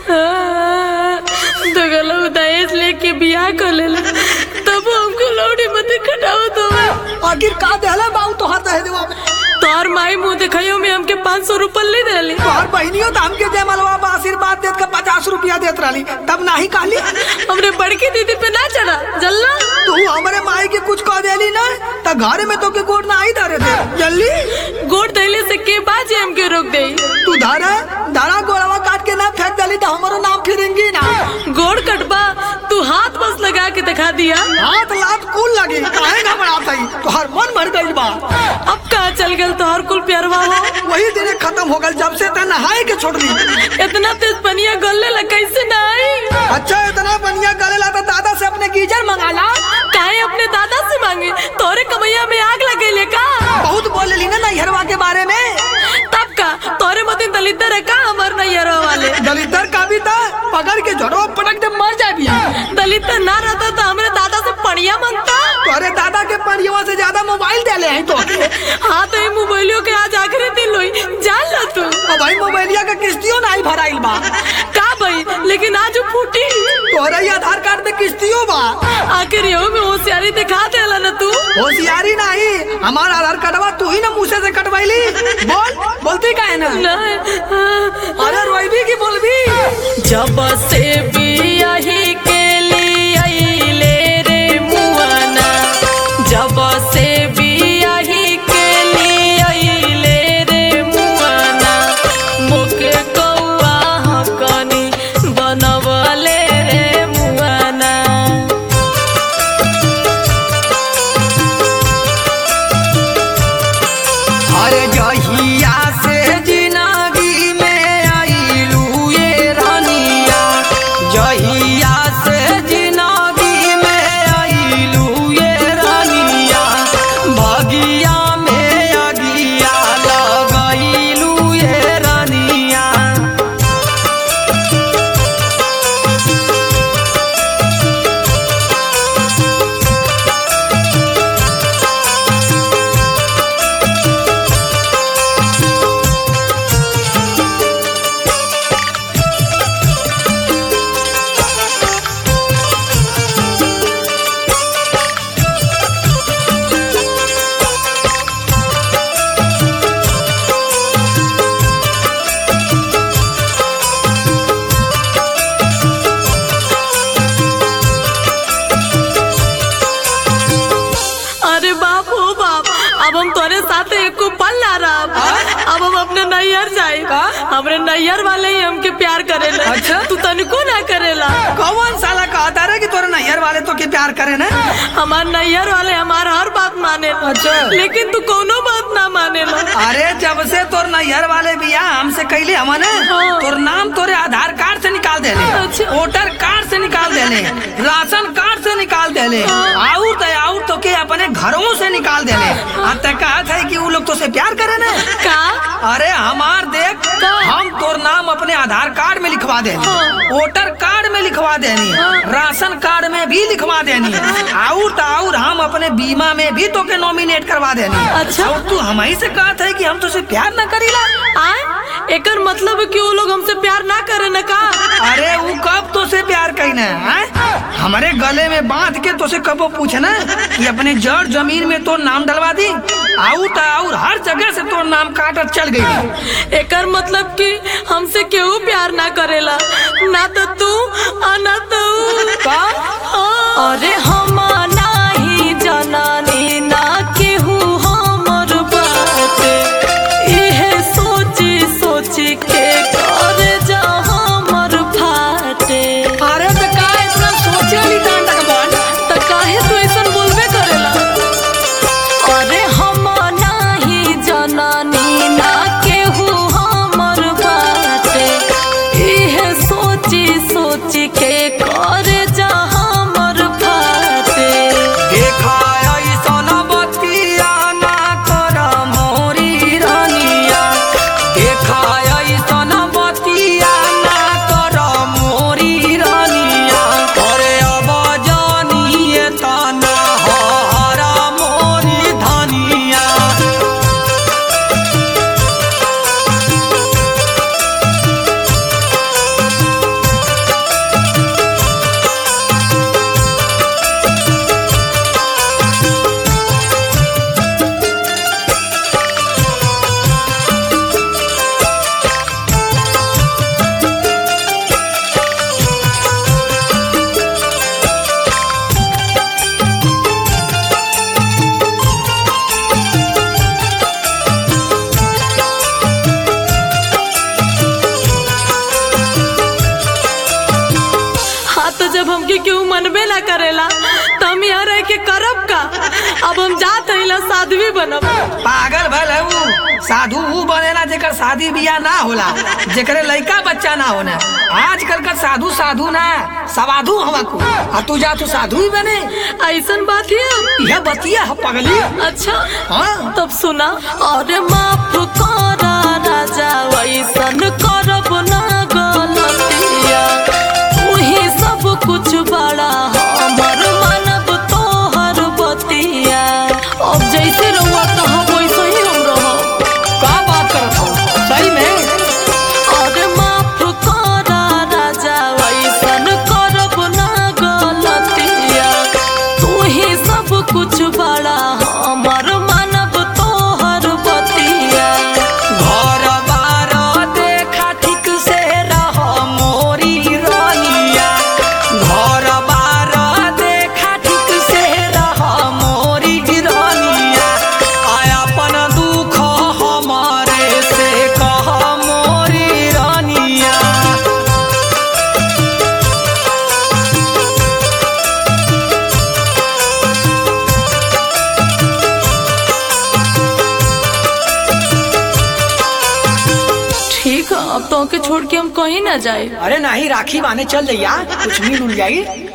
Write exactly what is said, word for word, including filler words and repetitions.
तो दहेज लेके बियाह कर लेला तब हमको लौड़ी मत खटाओ तो आखिर का देला बाऊ तो हाथ है देवा तोहर माई मुंह दिखाइयो में हमके पाँच सौ रूपये ले देली तोहर बहनियों तो हमके जय मलवा बा आशीर्वाद देत के पचास रुपया देत रही तब नाही कहली हमरे बड़की दीदी पे ना चढ़ा जल्ला तू हमारे माई के कुछ कह देली ना तो घर में तो के गोड़ ना ही धरे दे जल्दी गोड़ धैले से के बाजे हमके रोक दे तू धारा धारा गोड़वा काट के ना फेंक देली तो हमारो नाम फिरेंगी ना गोड़ कटबा तू हाथ बस लगा के दिखा दिया हाथ लात कुल लगी काहे घबरात है तोहर मन भर गइल बा अब कहाँ चल गल तोहर कुल प्यारवा हो वही दिन खत्म हो गल जब से त नहाए के छोड़ दी इतना तेज पनिया गलने लग कैसे नहाई अच्छा इतना पनिया गलेला तो दादा से अपने गीजर मंगा ला काहे अपने दादा से मांगे तोरे कमैया में आग लगेले का बहुत बोलेली ना नैहरवा के बारे में तब का तोरे मतीन दलितर है का हमार नैहरवा वाले दलितर का भी था पकड़ के झड़ो पटक दे मर जाए बिया दलितर ना रहता तो हमारे दादा से पनिया मांगता तोरे दादा के पनिया से ज्यादा मोबाइल दे ले हैं तो हाँ तो ये मोबाइलियों के आज आखिरी दिन हुई जान लो तू अब भाई मोबाइलिया का किस्तियों नहीं भराइल बा का भाई लेकिन आज फूटी तोरे आधार कार्ड में किस्तियों बा आखिर यो में होशियारी दिखा देला ना तू होशियारी नहीं हमारा आधार कार्डवा तू ही ना मुँह से कटवाइली बोल बोलती का है ना अरे रोईबी की बोलबी जब से बियाही के लिए ले रे मुआना जब से बियाही के लिए ले रे मुआना मुके कौआ हकनी बनवले रे मुआना अरे जहिया से जिंदगी में आईलू ये रानिया जहिया से जिंदगी में आईलू ये रानिया भगिया में अगिया लगैलू ये रानिया अरे बाप हो बाप अब हम तोरे साथ एक पल ला रहा अब हम अपने नैयर जाए हमरे नैयर वाले ही हमके प्यार करेला अच्छा? तू तनिको ना करेला कौन साला कहता रहे कि तोरे नैहर वाले तो के प्यार करे ना हमार नैयर वाले हमार हर बात माने अच्छा। लेकिन तू कोनो बात ना माने अरे जब से तोर नैहर वाले बिया हमसे कैले हमने हाँ। तोर नाम तोरे आधार कार्ड से निकाल देले अच्छा। वोटर कार्ड से निकाल देले राशन कार्ड से निकाल देले हाँ। आउर तो आउर तो के अपने घरों से निकाल देले अब तक कहा था कि वो लोग तो से प्यार करे ना का अरे हमार देख का? हम तोर नाम अपने आधार कार्ड में लिखवा देनी हाँ। वोटर कार्ड में लिखवा देनी हाँ। राशन कार्ड में भी लिखवा देनी आउर तो आउर हम अपने बीमा में भी तो के नॉमिनेट करवा देनी अच्छा। और तू हमारी से कहा था कि हम तो से प्यार न करीला आए एकर मतलब है कि वो लोग हमसे प्यार ना करे ना का अरे वो कब तो से प्यार कहीने हमारे गले में बांध के तो से कबो पूछना कि अपने जड़ जमीन में तो नाम डलवा दी आउ तो आउर हर जगह से तो नाम काटत चल गई एकर मतलब कि हमसे केहू प्यार ना करेला ना तो तू आ ना तो का अरे हम नाही जनानी ना केहू हमर बात इहे सोची सोची के करे जा हमर फाटे अरे तो का इतना सोचे ली डांडा बन त काहे तू ऐसन बोलबे करेला अरे हम नाही जनानी ना केहू हमर बाटे इहे सोची सोची के करे जा हमर फाटे केहू मनबे ना करेला तो हम यहाँ रह के करब का। अब हम जात रहिला साध्वी बनब। पागल भल है वो, साधु वो बनेला जेकर शादी बियाह ना होला, जेकरे लड़का बच्चा ना होना। आजकल का साधु साधु ना सवाधु हवा को, और तू जा तू साधु ही बने। ऐसन बात है यह बतिया है पगली। अच्छा हाँ तब सुना। अरे माफ करा राजा वैसन करब ना गलतिया, वही सब कुछ बड़ा हमर मानब तोहर बतिया। अब जैसे रहुआ कहा वैसे ही हम रहो। का बात करत हो सही में? अरे माफ करा राजा वैसन करब ना गलतिया, तू ही सब कुछ बड़ा हमर मानब तोहर बतिया। घर बार देखा ठीक से रह मोरी रानिया, घर बार देखा ठीक से रह मोरी रानिया। आया अपन दुख हमारे से कह मोरी रानिया। ठीक है अब तो के छोड़ के हम कहीं ना जाए। अरे नहीं, राखी बाने चल जइया, कुछ मिल उल जाई।